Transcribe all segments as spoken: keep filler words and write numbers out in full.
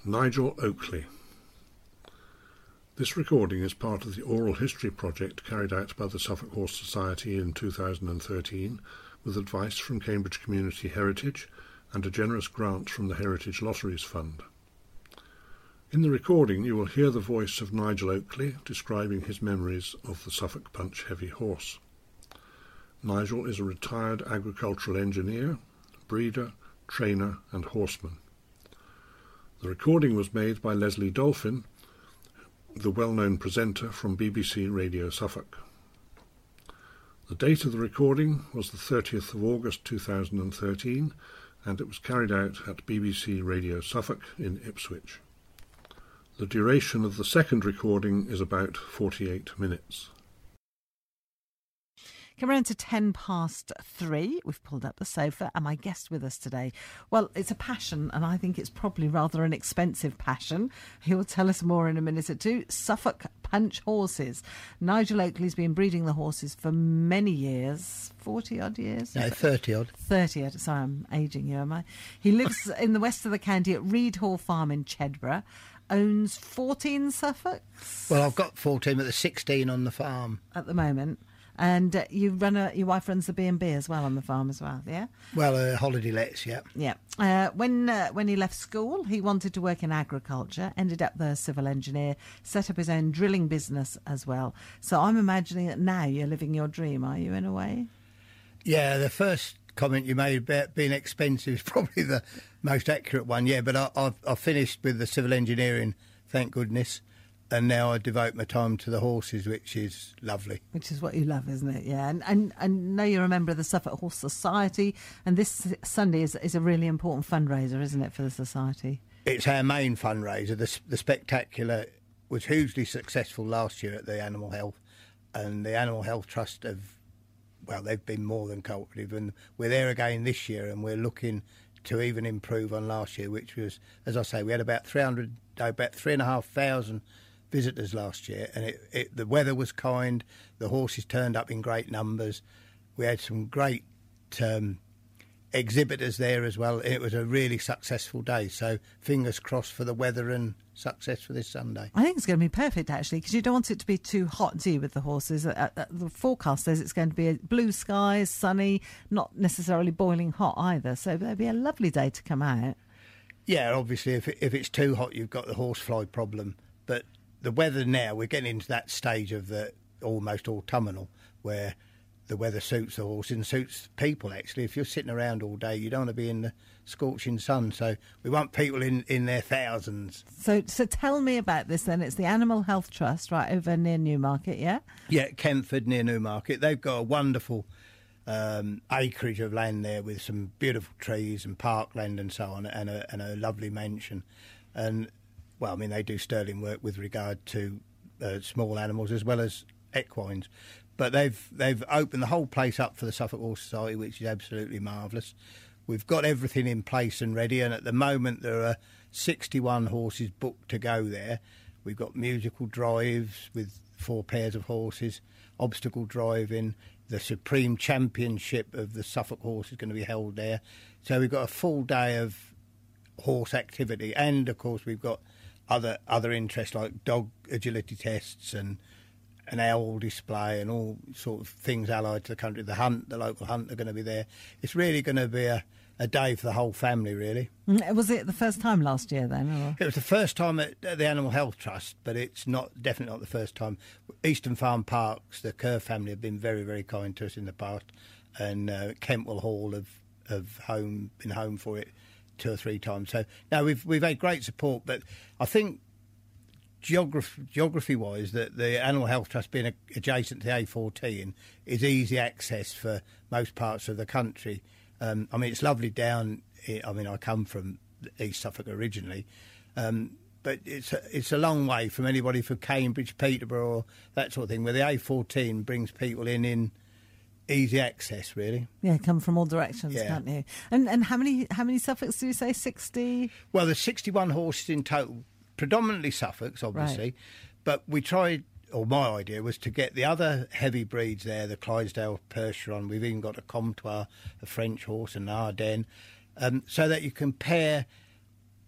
Nigel Oakley. This recording is part of the oral history project carried out by the Suffolk Horse Society in two thousand thirteen with advice from Cambridge Community Heritage and a generous grant from the Heritage Lotteries Fund. In the recording you will hear the voice of Nigel Oakley describing his memories of the Suffolk Punch heavy horse. Nigel is a retired agricultural engineer, breeder, trainer and horseman. The recording was made by Leslie Dolphin, the well-known presenter from B B C Radio Suffolk. The date of the recording was the thirtieth of August two thousand thirteen, and it was carried out at B B C Radio Suffolk in Ipswich. The duration of the second recording is about forty-eight minutes. Come around to ten past three. We've pulled up the sofa and my guest with us today. Well, it's a passion, and I think it's probably rather an expensive passion. He will tell us more in a minute or two. Suffolk Punch horses. Nigel Oakley's been breeding the horses for many years, forty odd years? No, thirty odd. thirty odd. Sorry, I'm ageing you, am I? He lives in the west of the county at Reed Hall Farm in Chedborough. Owns fourteen Suffolks. Well, I've got fourteen, but there's sixteen on the farm at the moment. And uh, you run a, your wife runs the B and B as well on the farm as well, yeah? Well, uh, holiday lets, yeah. Yeah. Uh, when uh, when he left school, he wanted to work in agriculture, ended up the civil engineer, set up his own drilling business as well. So I'm imagining that now you're living your dream, are you, in a way? Yeah, the first comment you made about being expensive is probably the most accurate one, yeah, but I, I've, I've finished with the civil engineering, thank goodness. And now I devote my time to the horses, which is lovely. Which is what you love, isn't it? Yeah. And and, and know you're a member of the Suffolk Horse Society. And this Sunday is, is a really important fundraiser, isn't it, for the Society? It's our main fundraiser. The, the Spectacular was hugely successful last year at the Animal Health. And the Animal Health Trust have, well, they've been more than cooperative. And we're there again this year, and we're looking to even improve on last year, which was, as I say, we had about three hundred, about three and a half thousand visitors last year, and it, it, the weather was kind, the horses turned up in great numbers, we had some great um, exhibitors there as well. It was a really successful day, so fingers crossed for the weather and success for this Sunday. I think it's going to be perfect actually, because you don't want it to be too hot, do you, with the horses? Uh, uh, the forecast says it's going to be a blue skies, sunny, not necessarily boiling hot either, so it'll be a lovely day to come out. Yeah, obviously if, it, if it's too hot you've got the horsefly problem, but the weather now, we're getting into that stage of the almost autumnal where the weather suits the horse and suits people, actually. If you're sitting around all day, you don't want to be in the scorching sun. So we want people in, in their thousands. So so tell me about this then. It's the Animal Health Trust right over near Newmarket, yeah? Yeah, Kentford near Newmarket. They've got a wonderful um, acreage of land there with some beautiful trees and parkland and so on, and a, and a lovely mansion. And well, I mean, they do sterling work with regard to uh, small animals as well as equines. But they've they've opened the whole place up for the Suffolk Horse Society, which is absolutely marvellous. We've got everything in place and ready, and at the moment there are sixty-one horses booked to go there. We've got musical drives with four pairs of horses, obstacle driving, the Supreme Championship of the Suffolk Horse is going to be held there. So we've got a full day of horse activity, and of course we've got other other interests like dog agility tests and an owl display and all sort of things allied to the country. The hunt, the local hunt are going to be there. It's really going to be a, a day for the whole family, really. Was it the first time last year then? Or? It was the first time at, at the Animal Health Trust, but it's not definitely not the first time. Eastern Farm Parks, the Kerr family have been very, very kind to us in the past, and uh, Kentwell Hall have, have home been home for it two or three times. So no, we've we've had great support, but I think geography geography wise that the Animal Health Trust being a, adjacent to the A fourteen is easy access for most parts of the country. Um, I mean, it's lovely down. I mean, I come from East Suffolk originally, um, but it's a, it's a long way from anybody from Cambridge, Peterborough, or that sort of thing. Where the A fourteen brings people in in easy access, really. Yeah, come from all directions, yeah. Can't you? And and how many how many Suffolks do you say? Sixty? Well, there's sixty-one horses in total, predominantly Suffolks, obviously. Right. But we tried, or my idea was to get the other heavy breeds there, the Clydesdale Percheron. We've even got a Comtois, a French horse, and an Ardennes, um, so that you compare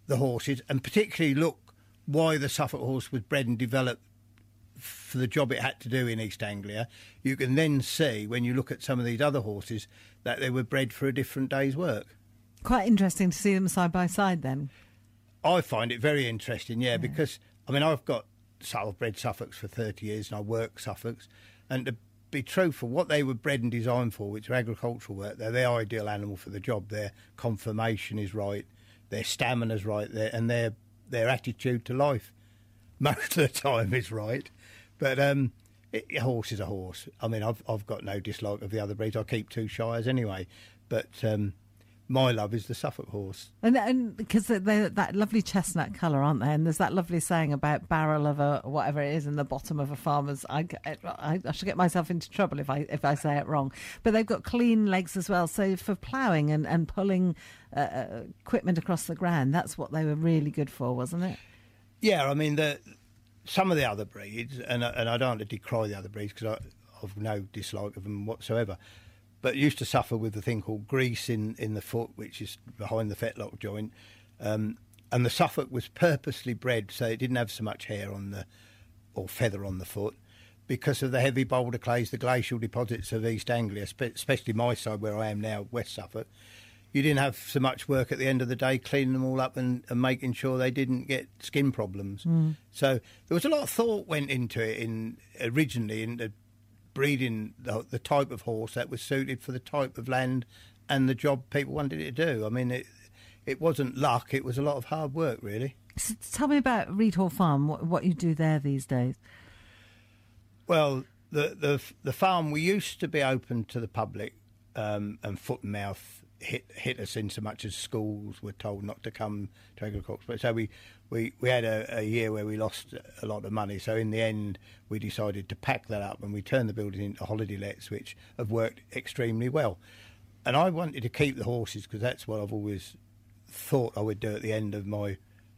the horses, and particularly look why the Suffolk horse was bred and developed for the job it had to do in East Anglia, you can then see, when you look at some of these other horses, that they were bred for a different day's work. Quite interesting to see them side by side then. I find it very interesting, yeah, yeah. because, I mean, I've got, I've bred Suffolks for thirty years and I work Suffolks, and to be truthful, what they were bred and designed for, which are agricultural work, they're the ideal animal for the job. Their conformation is right, their stamina's right, their, and their their attitude to life most of the time is right. But um, it, a horse is a horse. I mean, I've I've got no dislike of the other breeds. I keep two shires anyway, but um, my love is the Suffolk horse. And and because they're that lovely chestnut colour, aren't they? And there's that lovely saying about barrel of a whatever it is in the bottom of a farmer's. I, I, I should get myself into trouble if I if I say it wrong. But they've got clean legs as well. So for ploughing and and pulling uh, equipment across the ground, that's what they were really good for, wasn't it? Yeah, I mean the some of the other breeds, and and I don't want to decry the other breeds because I've no dislike of them whatsoever. But used to suffer with a thing called grease in, in the foot, which is behind the fetlock joint. Um, and the Suffolk was purposely bred so it didn't have so much hair on the, or feather on the foot, because of the heavy boulder clays, the glacial deposits of East Anglia, especially my side where I am now, West Suffolk. You didn't have so much work at the end of the day cleaning them all up and, and making sure they didn't get skin problems. Mm. So there was a lot of thought went into it in originally in the breeding the, the type of horse that was suited for the type of land and the job people wanted it to do. I mean, it it wasn't luck, it was a lot of hard work, really. So tell me about Reed Hall Farm, what, what you do there these days. Well, the, the, the farm, we used to be open to the public, um, and foot and mouth hit hit us in so much as schools were told not to come to agriculture. So we, we, we had a, a year where we lost a lot of money. So in the end, we decided to pack that up and we turned the building into holiday lets, which have worked extremely well. And I wanted to keep the horses because that's what I've always thought I would do at the end of my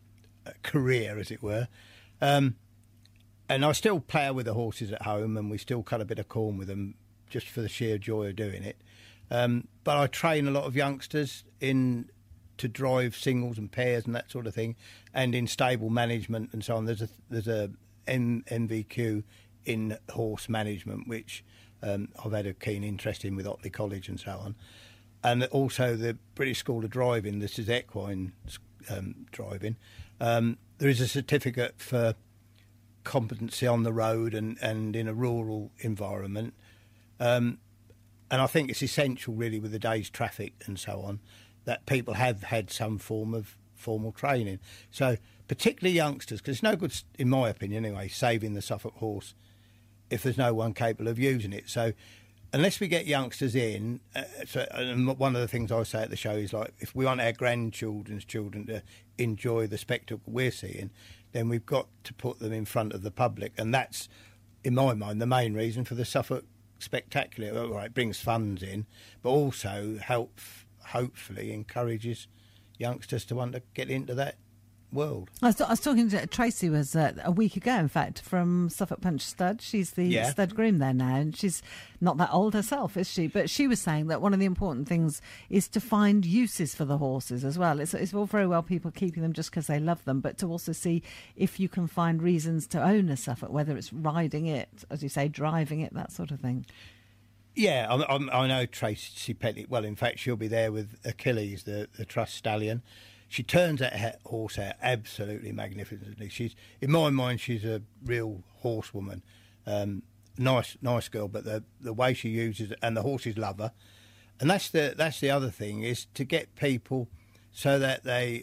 career, as it were. Um, and I still plough with the horses at home and we still cut a bit of corn with them just for the sheer joy of doing it. Um, but I train a lot of youngsters in to drive singles and pairs and that sort of thing, and in stable management and so on. There's a there's a N V Q in horse management, which um, I've had a keen interest in with Otley College and so on, and also the British School of Driving. This is equine um, driving. Um, there is a certificate for competency on the road and, and in a rural environment. Um, And I think it's essential, really, with the day's traffic and so on, that people have had some form of formal training. So particularly youngsters, because it's no good, in my opinion anyway, saving the Suffolk horse if there's no one capable of using it. So unless we get youngsters in, uh, so, and one of the things I say at the show is, like, if we want our grandchildren's children to enjoy the spectacle we're seeing, then we've got to put them in front of the public. And that's, in my mind, the main reason for the Suffolk Spectacular. All right, brings funds in, but also help, hopefully encourages youngsters to want to get into that world. I was, I was talking to Tracy was uh, a week ago, in fact, from Suffolk Punch Stud. She's the yeah. stud groom there now, and she's not that old herself, is she? But she was saying that one of the important things is to find uses for the horses as well. It's, it's all very well people keeping them just because they love them, but to also see if you can find reasons to own a Suffolk, whether it's riding it, as you say, driving it, that sort of thing. Yeah, I, I, I know Tracy Petty. Well, in fact, she'll be there with Achilles, the, the Trust Stallion. She turns that horse out absolutely magnificently. She's, in my mind, she's a real horsewoman. Um, nice, nice girl, but the the way she uses it, and the horses love her. And that's the that's the other thing, is to get people so that they,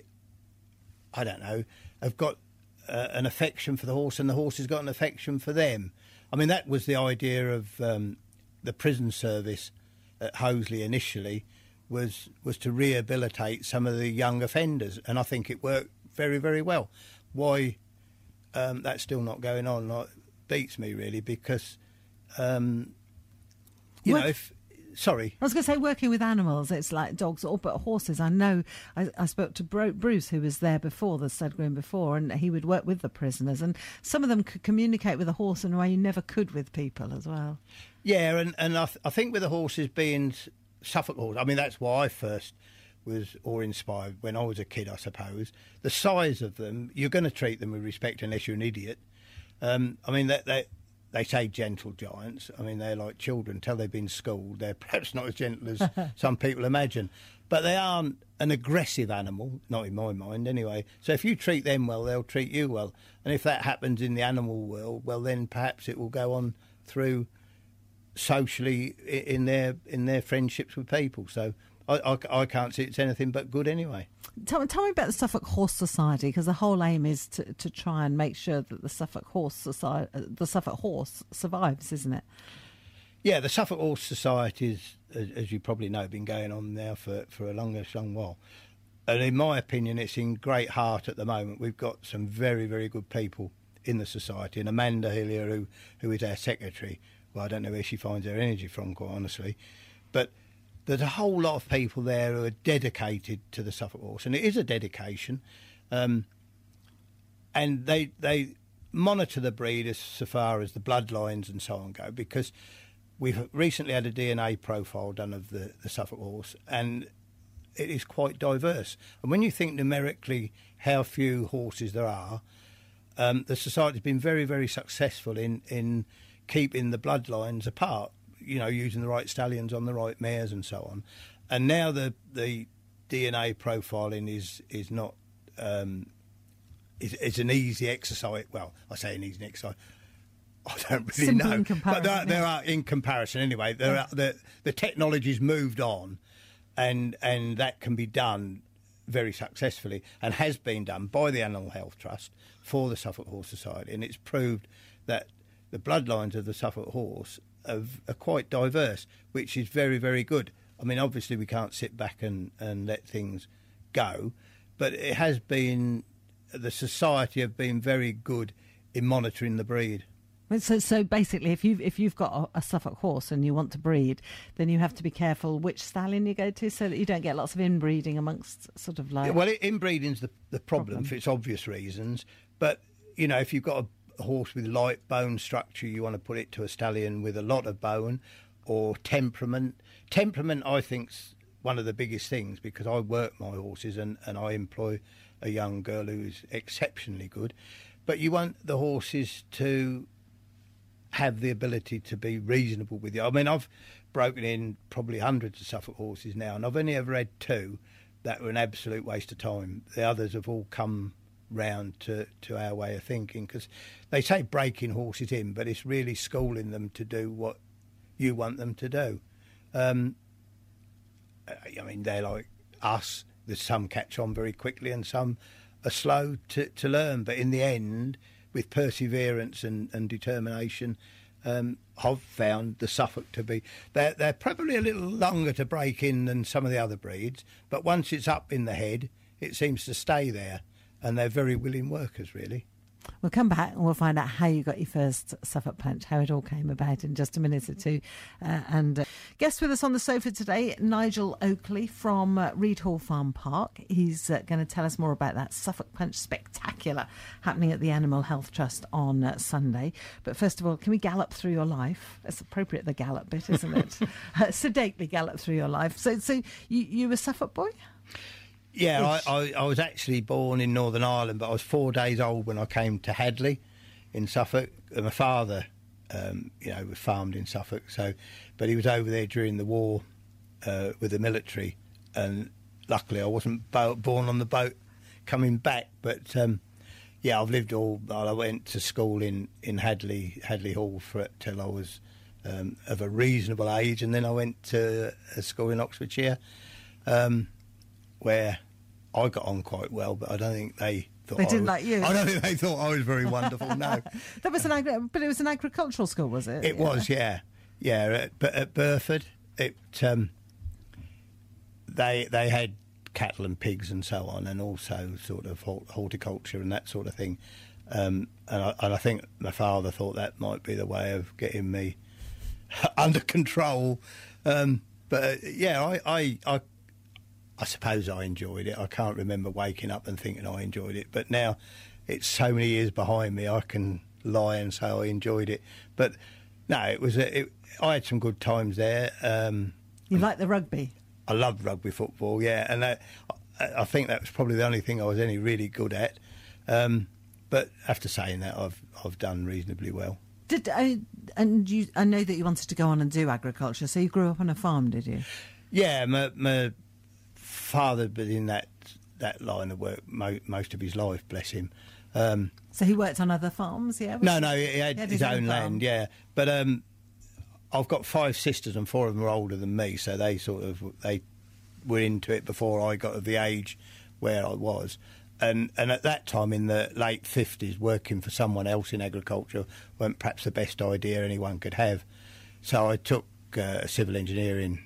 I don't know, have got uh, an affection for the horse, and the horse has got an affection for them. I mean, that was the idea of um, the prison service at Hoseley initially. was was to rehabilitate some of the young offenders, and I think it worked very, very well. Why um, that's still not going on like, beats me, really, because, um, you Work- know, if... Sorry. I was going to say, working with animals, it's like dogs or but horses. I know I, I spoke to Bro- Bruce, who was there before, the stud groom before, and he would work with the prisoners, and some of them could communicate with a horse in a way you never could with people as well. Yeah, and, and I, th- I think with the horses being... Suffolk horse. I mean, that's why I first was awe-inspired when I was a kid, I suppose. The size of them, you're going to treat them with respect unless you're an idiot. Um, I mean, they, they, they say gentle giants. I mean, they're like children. Until they've been schooled, they're perhaps not as gentle as some people imagine. But they aren't an aggressive animal, not in my mind anyway. So if you treat them well, they'll treat you well. And if that happens in the animal world, well, then perhaps it will go on through socially in their in their friendships with people. So I, I, I can't see it's anything but good anyway. Tell, tell me about the Suffolk Horse Society, because the whole aim is to, to try and make sure that the Suffolk Horse Society, the Suffolk Horse survives, isn't it? Yeah, the Suffolk Horse Society is, as, as you probably know, been going on now for, for a longish long while. And in my opinion, it's in great heart at the moment. We've got some very, very good people in the society. And Amanda Hillier, who, who is our secretary, well, I don't know where she finds her energy from, quite honestly. But there's a whole lot of people there who are dedicated to the Suffolk Horse. And it is a dedication. Um, and they they monitor the breed as so far as the bloodlines and so on go, because we've recently had a D N A profile done of the, the Suffolk Horse, and it is quite diverse. And when you think numerically how few horses there are, um, the Society's been very, very successful in, in keeping the bloodlines apart, you know, using the right stallions on the right mares and so on. And now the the D N A profiling is, is not... Um, is, it's an easy exercise. Well, I say an easy exercise. I don't really Simple know. in comparison, but there, there yeah. are, in comparison anyway, there Yeah. are, the, the technology's moved on, and and that can be done very successfully, and has been done by the Animal Health Trust for the Suffolk Horse Society, and it's proved that the bloodlines of the Suffolk Horse are, are quite diverse, which is very, very good. I mean, obviously we can't sit back and, and let things go, but it has been, the Society have been very good in monitoring the breed. So, so basically, if you've if you've got a, a Suffolk horse and you want to breed, then you have to be careful which stallion you go to, so that you don't get lots of inbreeding amongst sort of like. Yeah, well, inbreeding's the the problem, problem for its obvious reasons. But you know, if you've got a horse with light bone structure, you want to put it to a stallion with a lot of bone, or temperament. Temperament, I think's one of the biggest things, because I work my horses and and I employ a young girl who's exceptionally good. But you want the horses to have the ability to be reasonable with you. I mean, I've broken in probably hundreds of Suffolk horses now, and I've only ever had two that were an absolute waste of time. The others have all come round to, to our way of thinking, because they say breaking horses in, but it's really schooling them to do what you want them to do. Um, I mean, they're like us. There's some catch on very quickly and some are slow to, to learn, but in the end, with perseverance and, and determination, um, I've found the Suffolk to be... They're, they're probably a little longer to break in than some of the other breeds, but once it's up in the head, it seems to stay there, and they're very willing workers, really. We'll come back and we'll find out how you got your first Suffolk Punch, how it all came about in just a minute or two. Uh, and uh, guest with us on the sofa today, Nigel Oakley from uh, Reed Hall Farm Park. He's uh, going to tell us more about that Suffolk Punch Spectacular happening at the Animal Health Trust on uh, Sunday. But first of all, can we gallop through your life? It's appropriate, the gallop bit, isn't it? uh, sedately gallop through your life. So, so you, you a Suffolk boy? Yeah, I, I, I was actually born in Northern Ireland, but I was four days old when I came to Hadley in Suffolk. And my father, um, you know, was farmed in Suffolk, so but he was over there during the war uh, with the military, and luckily I wasn't bo- born on the boat coming back. But um, yeah, I've lived all. I went to school in, in Hadley Hadley Hall for till I was um, of a reasonable age, and then I went to a school in Oxfordshire, um, where I got on quite well, but I don't think they thought They I didn't was, like you. I don't think they thought I was very wonderful. No, That was an agri- but it was an agricultural school, was it? it Yeah. was, yeah, yeah. At, but at Burford, it um, they they had cattle and pigs and so on, and also sort of hort- horticulture and that sort of thing. Um, and, I, and I think my father thought that might be the way of getting me under control. Um, but uh, yeah, I. I, I I suppose I enjoyed it. I can't remember waking up and thinking I enjoyed it. But now it's so many years behind me, I can lie and say I enjoyed it. But no, it was. A, it, I had some good times there. Um, You like the rugby? I loved rugby football, yeah, and that, I, I think that was probably the only thing I was any really good at. Um, but after saying that, I've I've done reasonably well. Did I, and you? I know that you wanted to go on and do agriculture, so you grew up on a farm, did you? Yeah, my, my father had been in that that line of work mo- most of his life, bless him. Um, so he worked on other farms, yeah? No, no, he had, he had his, his own, own land, yeah. But um, I've got five sisters, and four of them are older than me, so they sort of they were into it before I got to the age where I was. And and at that time, in the late fifties, working for someone else in agriculture wasn't perhaps the best idea anyone could have. So I took uh, a civil engineering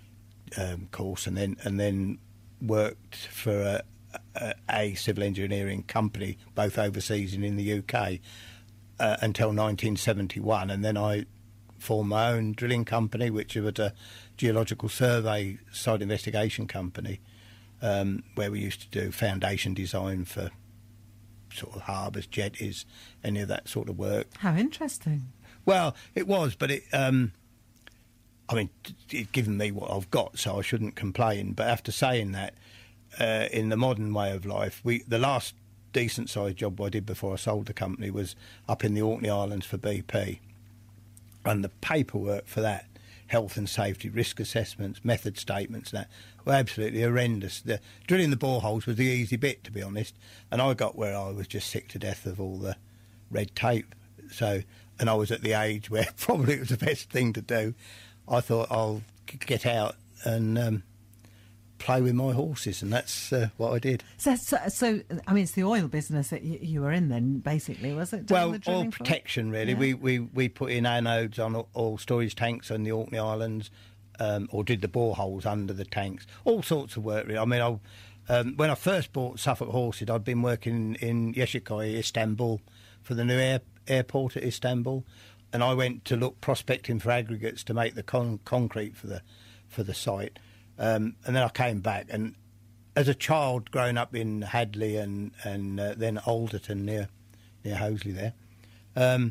um, course, and then and then worked for a, a, a civil engineering company, both overseas and in the U K, uh, until nineteen seventy-one, and then I formed my own drilling company, which was a geological survey site investigation company, um, where we used to do foundation design for sort of harbours, jetties, any of that sort of work. How interesting. Well, it was, but it, um, I mean, it's given me what I've got, so I shouldn't complain. But after saying that, uh, in the modern way of life, we the last decent-sized job I did before I sold the company was up in the Orkney Islands for B P. And the paperwork for that, health and safety, risk assessments, method statements, that were absolutely horrendous. The, drilling the boreholes was the easy bit, to be honest, and I got where I was just sick to death of all the red tape. So, and I was at the age where probably it was the best thing to do. I thought I'll get out and um, play with my horses, and that's uh, what I did. So, so, so, I mean, it's the oil business that you, you were in then, basically, was it? Well, the oil protection, really. Yeah. We, we we put in anodes on oil storage tanks on the Orkney Islands, um, or did the boreholes under the tanks. All sorts of work, really. I mean, I, um, when I first bought Suffolk Horses, I'd been working in Yeşilköy, Istanbul, for the new air, airport at Istanbul, and I went to look prospecting for aggregates to make the con- concrete for the for the site. Um, and then I came back, and as a child growing up in Hadley and and uh, then Alderton near near Hoasley there, um,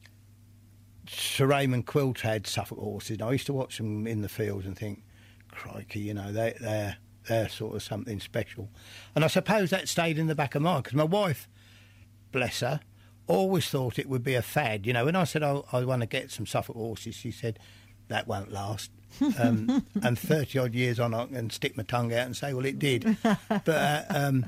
Sir Raymond Quilter had Suffolk Horses, and I used to watch them in the fields and think, crikey, you know, they, they're they're sort of something special. And I suppose that stayed in the back of my mind, because my wife, bless her, always thought it would be a fad. You know, when I said, oh, I want to get some Suffolk Horses, she said, that won't last. um, and thirty odd years on, I can stick my tongue out and say, well, it did. But uh, um,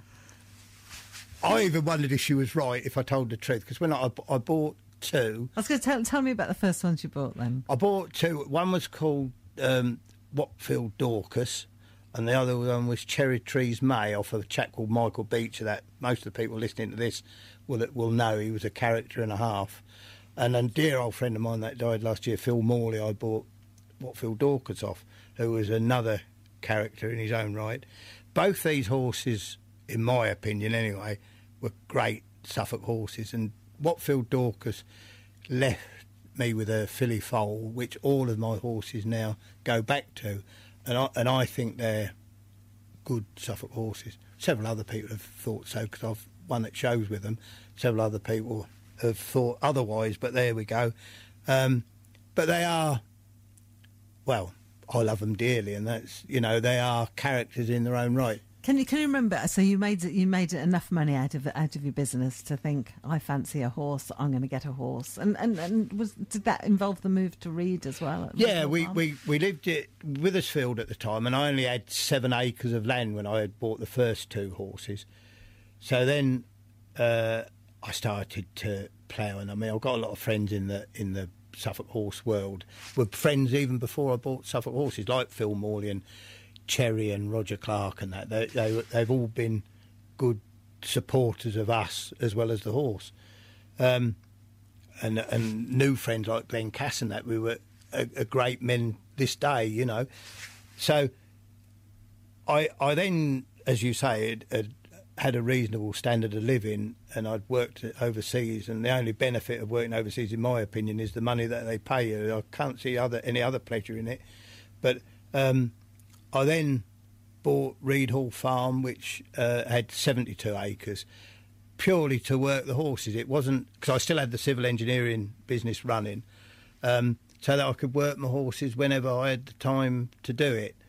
I even wondered if she was right, if I told the truth, because when I, I bought two... I was going to tell, tell me about the first ones you bought then. I bought two. One was called um, Watfield Dorcas, and the other one was Cherry Trees May, off of a chap called Michael Beecher, that most of the people listening to this will, will know. He was a character and a half. And a dear old friend of mine that died last year, Phil Morley, I bought Watfield Dorcas off, who was another character in his own right. Both these horses, in my opinion anyway, were great Suffolk horses, and Watfield Dorcas left me with a filly foal, which all of my horses now go back to, and I, and I think they're good Suffolk horses. Several other people have thought so, because I've won at shows with them. Several other people have thought otherwise, but there we go. Um, but they are... Well, I love them dearly, and that's, you know, they are characters in their own right. Can you can you remember? So you made you made enough money out of out of your business to think, I fancy a horse, I'm going to get a horse, and and, and was did that involve the move to Reed as well? Yeah, we, we, we lived at Withersfield at the time, and I only had seven acres of land when I had bought the first two horses. So then uh, I started to plough, and I mean, I've got a lot of friends in the in the Suffolk horse world. Were friends even before I bought Suffolk Horses, like Phil Morley and Cherry and Roger Clark and that. They, they, they've all been good supporters of us as well as the horse. Um, and and new friends like Glenn Cass and that, we were a, a great men this day, you know. So I I then, as you say, had, had had a reasonable standard of living, and I'd worked overseas, and the only benefit of working overseas, in my opinion, is the money that they pay you. I can't see other any other pleasure in it. But um, I then bought Reed Hall Farm, which uh, had seventy-two acres, purely to work the horses. It wasn't, because I still had the civil engineering business running, um, so that I could work my horses whenever I had the time to do it.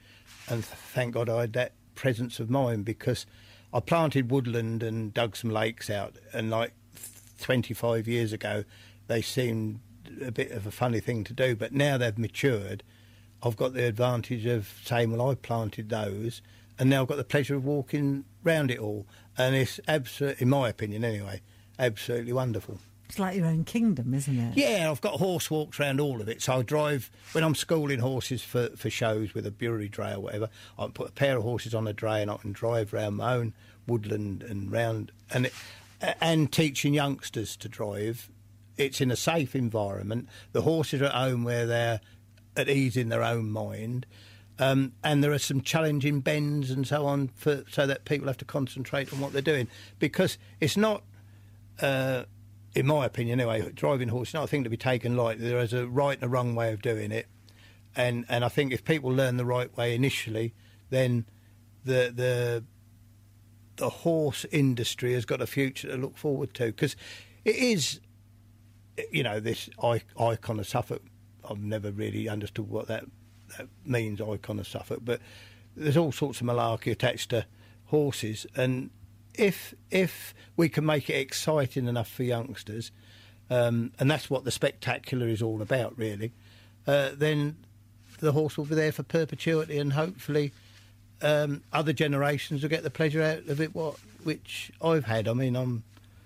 and thank God I had that presence of mind, because I planted woodland and dug some lakes out, and like twenty-five years ago they seemed a bit of a funny thing to do, but now they've matured. I've got the advantage of saying, well, I planted those, and now I've got the pleasure of walking round it all, and it's absolutely, in my opinion anyway, absolutely wonderful. It's like your own kingdom, isn't it? Yeah, I've got horse walks around all of it. So I drive, when I'm schooling horses for, for shows with a Bury dray or whatever, I put a pair of horses on a dray and I can drive round my own woodland and round, and, it, and teaching youngsters to drive. It's in a safe environment. The horses are at home where they're at ease in their own mind. Um, and there are some challenging bends and so on, for, so that people have to concentrate on what they're doing. Because it's not... Uh, in my opinion anyway, driving horse is not a thing to be taken lightly. There is a right and a wrong way of doing it. And and I think if people learn the right way initially, then the the the horse industry has got a future to look forward to. Because it is, you know, this icon of Suffolk. I've never really understood what that, that means, icon of Suffolk. But there's all sorts of malarkey attached to horses, and If if we can make it exciting enough for youngsters, um, and that's what the spectacular is all about, really, uh, then the horse will be there for perpetuity, and hopefully um, other generations will get the pleasure out of it, what which I've had. I mean, I'm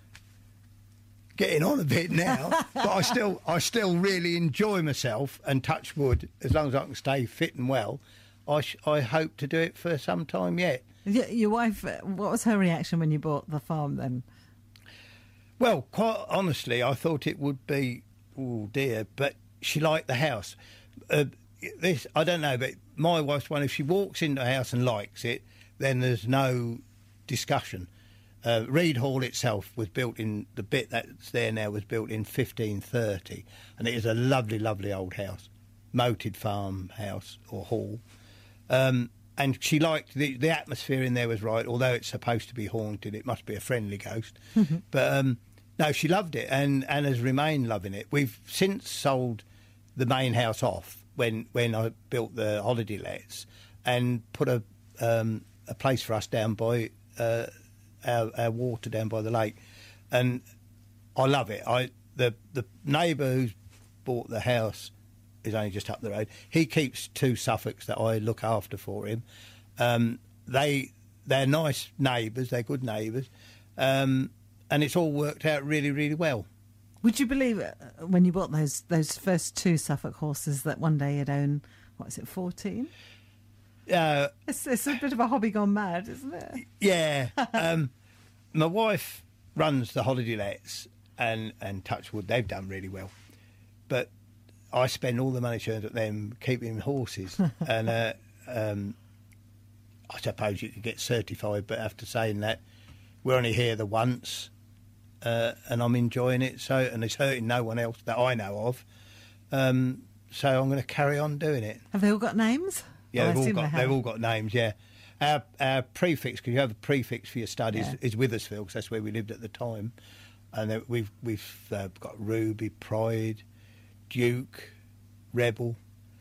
getting on a bit now, but I still I still really enjoy myself, and touch wood, as long as I can stay fit and well, I sh- I hope to do it for some time yet. Your wife, what was her reaction when you bought the farm then? Well, quite honestly, I thought it would be, oh dear, but she liked the house. Uh, this I don't know, but my wife's one, if she walks into a house and likes it, then there's no discussion. Uh, Reed Hall itself was built in, the bit that's there now was built in fifteen thirty, and it is a lovely, lovely old house, moated farmhouse or hall. Um, And she liked the the atmosphere in there was right. Although it's supposed to be haunted, it must be a friendly ghost. Mm-hmm. But um, no, she loved it, and, and has remained loving it. We've since sold the main house off when when I built the holiday lets, and put a um, a place for us down by uh, our, our water down by the lake, and I love it. I the the neighbour who's bought the house is only just up the road. He keeps two Suffolks that I look after for him. Um, they, they're nice neighbours, they're good neighbours, um, and it's all worked out really, really well. Would you believe it, when you bought those those first two Suffolk horses, that one day you'd own, what is it, fourteen? Uh, it's, it's a bit of a hobby gone mad, isn't it? Yeah. um, my wife runs the holiday lets, and, and touch wood, they've done really well. But I spend all the money turned at them keeping horses, and uh, um, I suppose you could get certified, but after saying that, we're only here the once, uh, and I'm enjoying it. So, and it's hurting no one else that I know of. Um, so I'm going to carry on doing it. Have they all got names? Yeah, well, they've all got they they've all got names. Yeah, our our prefix, because you have a prefix for your studies, yeah. is Withersfield, because that's where we lived at the time, and we've we've uh, got Ruby, Pride, Duke, Rebel,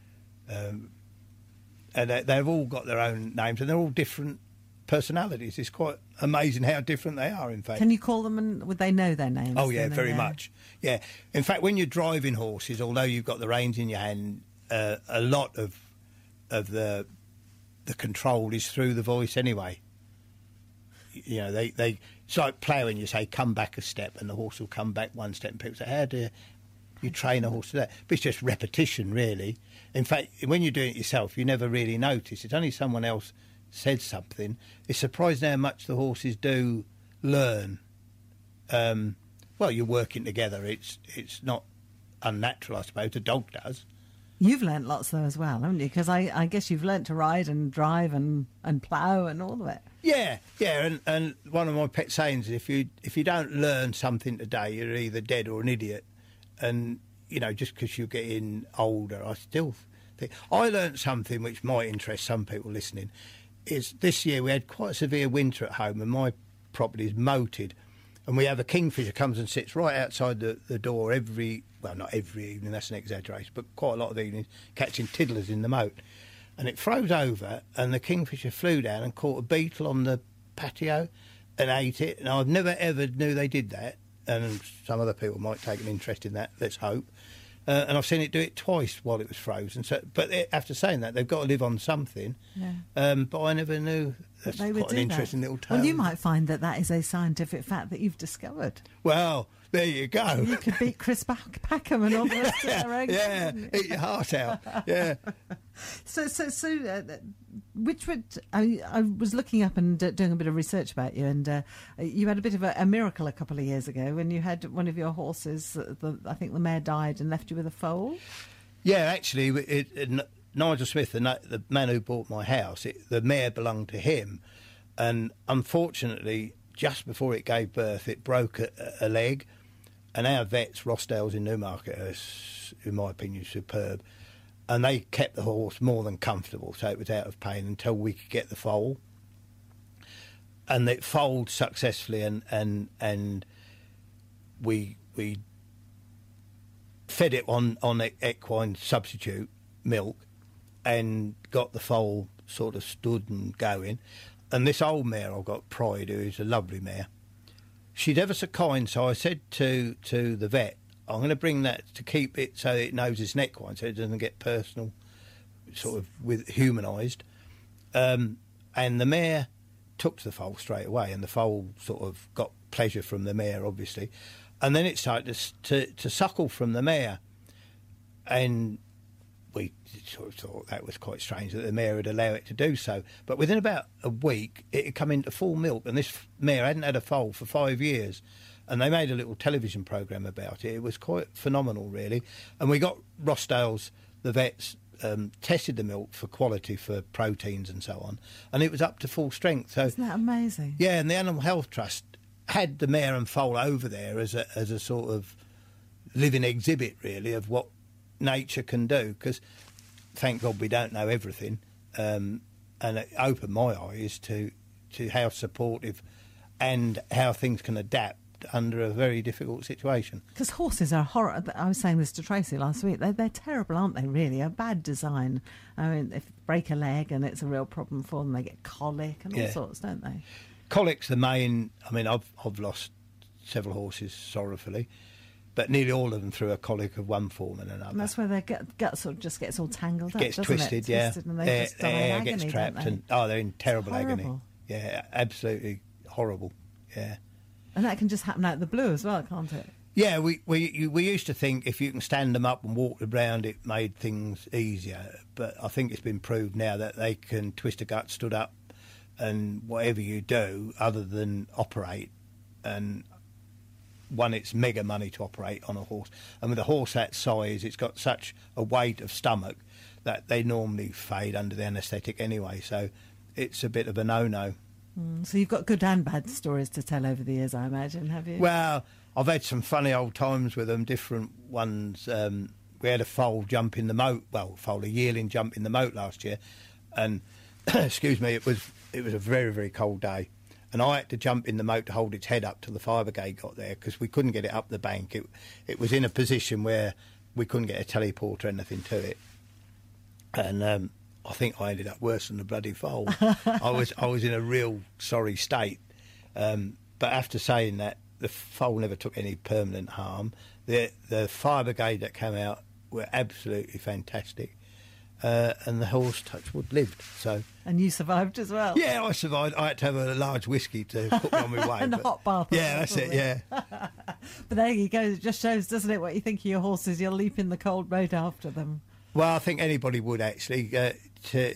um, and they, they've all got their own names, and they're all different personalities. It's quite amazing how different they are, in fact. Can you call them, and would they know their names? Oh, yeah, very much. Yeah. In fact, when you're driving horses, although you've got the reins in your hand, uh, a lot of of the the control is through the voice anyway. You know, they, they it's like ploughing. You say, come back a step, and the horse will come back one step, and people say, how do you train a horse to that? But it's just repetition, really. In fact, when you're doing it yourself, you never really notice. It's only someone else said something. It's surprising how much the horses do learn. Um, well, you're working together. It's it's not unnatural, I suppose. The dog does. You've learnt lots, though, as well, haven't you? Because I, I guess you've learnt to ride and drive and, and plough and all of it. Yeah, yeah. And, and one of my pet sayings is, if you if you don't learn something today, you're either dead or an idiot. And, you know, just because you're getting older, I still think... I learnt something which might interest some people listening, is this year we had quite a severe winter at home, and my property is moated, and we have a kingfisher comes and sits right outside the, the door every... well, not every evening, that's an exaggeration, but quite a lot of evenings, catching tiddlers in the moat. and it froze over, and the kingfisher flew down and caught a beetle on the patio and ate it. And I've never ever knew they did that, and some other people might take an interest in that, let's hope. Uh, and I've seen it do it twice while it was frozen. So, but it, after saying that, they've got to live on something. Yeah. Um, but I never knew. That's they quite would an do interesting that. little tale. Well, you might find that that is a scientific fact that you've discovered. Well, there you go. You could beat Chris Pack- Packham and all the rest of their eggs. Yeah, eat your heart out. Yeah. So, so, so, uh, which would I, I was looking up and uh, doing a bit of research about you, and uh, you had a bit of a, a miracle a couple of years ago when you had one of your horses. Uh, the, I think the mare died and left you with a foal. Yeah, actually, it, it, Nigel Smith, the, the man who bought my house, it, the mare belonged to him, and unfortunately, just before it gave birth, it broke a, a leg. And our vets, Rossdale's in Newmarket, are, in my opinion, superb. And they kept the horse more than comfortable, so it was out of pain until we could get the foal. And it foaled successfully, and and and we we fed it on on equine substitute milk, and got the foal sort of stood and going. And this old mare I've got, Pride, who is a lovely mare, she's ever so kind, so I said to to the vet, I'm going to bring that to keep it so it knows it's an equine, so it doesn't get personal, sort of with humanised. Um, and the mare took to the foal straight away, and the foal sort of got pleasure from the mare, obviously. And then it started to, to, to suckle from the mare. And we sort of thought that was quite strange that the mare would allow it to do so. But within about a week, it had come into full milk, and this mare hadn't had a foal for five years. And they made a little television programme about it. It was quite phenomenal, really. And we got Rossdale's, the vets, um, tested the milk for quality, for proteins and so on, and it was up to full strength. So, isn't that amazing? Yeah, and the Animal Health Trust had the mare and foal over there as a, as a sort of living exhibit, really, of what nature can do, because thank God we don't know everything, um, and it opened my eyes to, to how supportive and how things can adapt under a very difficult situation. Because horses are horrible. I was saying this to Tracy last week. They're, they're terrible, aren't they, really? A bad design. I mean, if they break a leg and it's a real problem for them, they get colic and all Yeah. sorts, don't they? Colic's the main... I mean, I've, I've lost several horses, sorrowfully, but nearly all of them through a colic of one form and another. And that's where their gut, gut sort of just gets all tangled up, Gets doesn't twisted, it? yeah. Twisted, and they Their- just die their in hair agony, gets don't trapped, they? and oh, they're in terrible agony. horrible. Yeah, absolutely horrible. Yeah. And that can just happen out of the blue as well, can't it? Yeah, we, we you- we used to think if you can stand them up and walk around, it made things easier. But I think it's been proved now that they can twist a gut, stood up, and whatever you do, other than operate, and one, it's mega money to operate on a horse. And with a horse that size, it's got such a weight of stomach that they normally fade under the anaesthetic anyway. So it's a bit of a no-no. Mm, so you've got good and bad stories to tell over the years, I imagine, have you? Well, I've had some funny old times with them, different ones. Um, we had a foal jump in the moat, well, foal, a yearling jump in the moat last year, and, excuse me, it was it was a very, very cold day, and I had to jump in the moat to hold its head up till the fire brigade got there, because we couldn't get it up the bank. It, it was in a position where we couldn't get a teleport or anything to it, and... Um, I think I ended up worse than the bloody foal. I was I was in a real sorry state. Um, but after saying that, the foal never took any permanent harm. The the fire brigade that came out were absolutely fantastic. Uh, and the horse, touch wood, lived. So and you survived as well. yeah, I survived. I had to have a large whiskey to put me on my way. And a but- hot bath. Yeah, that's it, yeah. But there you go. It just shows, doesn't it, what you think of your horses. You'll leap in the cold road after them. Well, I think anybody would actually. Uh, to,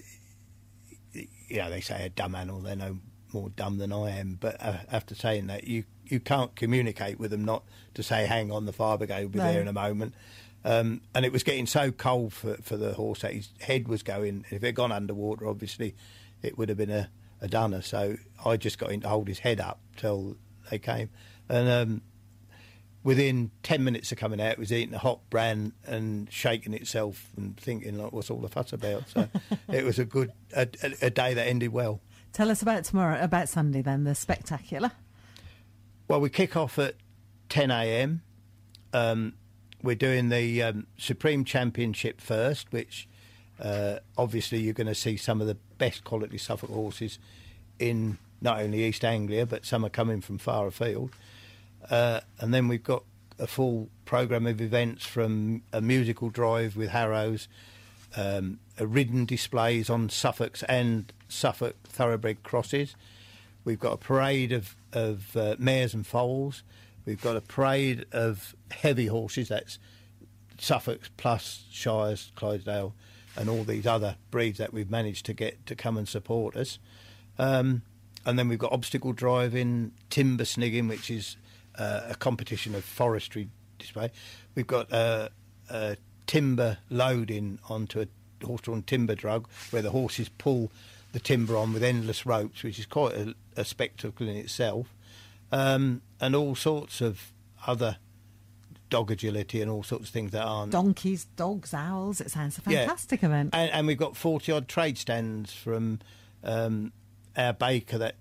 you know, they say a dumb animal, they're no more dumb than I am. But uh, after saying that, you, you can't communicate with them not to say, hang on, the fire brigade will be No. there in a moment. Um, and it was getting so cold for, for the horse that his head was going. If it had gone underwater, obviously, it would have been a, a dunner. So I just got him to hold his head up till they came. And um, within ten minutes of coming out, it was eating a hot bran and shaking itself and thinking, like, what's all the fuss about? So it was a good a, a, a day that ended well. Tell us about tomorrow, about Sunday then, the spectacular. Well, we kick off at ten a.m. Um, we're doing the um, Supreme Championship first, which Uh, obviously, you're going to see some of the best quality Suffolk horses in not only East Anglia, but some are coming from far afield. Uh, and then we've got a full programme of events, from a musical drive with Harrows, um, a ridden displays on Suffolk's and Suffolk thoroughbred crosses. We've got a parade of, of uh, mares and foals. We've got a parade of heavy horses, that's Suffolk's plus Shires, Clydesdale, and all these other breeds that we've managed to get to come and support us. Um, and then we've got obstacle driving, timber snigging, which is uh, a competition of forestry display. We've got uh, a timber loading onto a horse-drawn timber drug, where the horses pull the timber on with endless ropes, which is quite a, a spectacle in itself. Um, and all sorts of other dog agility and all sorts of things that aren't... Donkeys, dogs, owls. It sounds a fantastic yeah. event. And, and we've got forty-odd trade stands from um, our baker that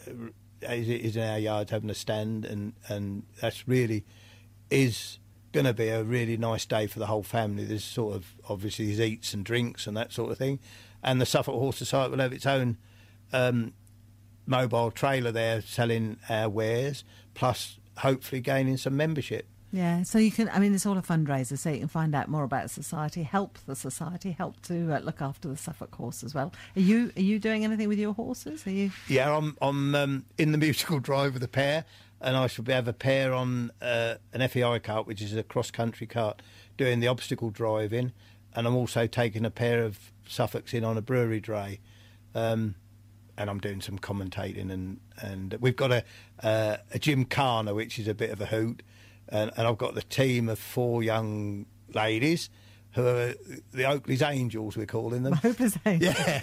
is, is in our yard having a stand, and, and that's really is going to be a really nice day for the whole family. There's sort of, obviously, there's eats and drinks and that sort of thing. And the Suffolk Horse Society will have its own um, mobile trailer there selling our wares, plus hopefully gaining some membership. Yeah, so you can, I mean, it's all a fundraiser, so you can find out more about the society, help the society, help to uh, look after the Suffolk horse as well. Are you are you doing anything with your horses? Are you? Yeah, I'm, I'm um, in the musical drive with a pair, and I shall have a pair on uh, an F E I cart, which is a cross-country cart, doing the obstacle driving, and I'm also taking a pair of Suffolks in on a brewery dray. Um, and I'm doing some commentating, and, and we've got a, uh, a gymkhana, which is a bit of a hoot. And, and I've got the team of four young ladies who are the Oakley's Angels, we're calling them. Oakley's Angels. Yeah.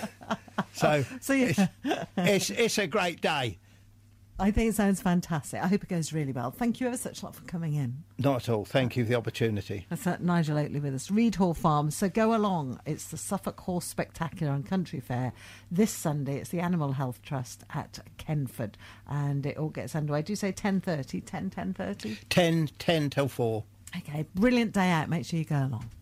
so so yeah. it's, it's, it's a great day. I think it sounds fantastic. I hope it goes really well. Thank you ever such a lot for coming in. Not at all. Thank you for the opportunity. That's uh, Nigel Oakley with us. Reed Hall Farm. So go along. It's the Suffolk Horse Spectacular and Country Fair this Sunday. It's the Animal Health Trust at Kenford, and it all gets underway. Do you say ten thirty? ten, ten thirty? ten, ten till four. Okay, brilliant day out. Make sure you go along.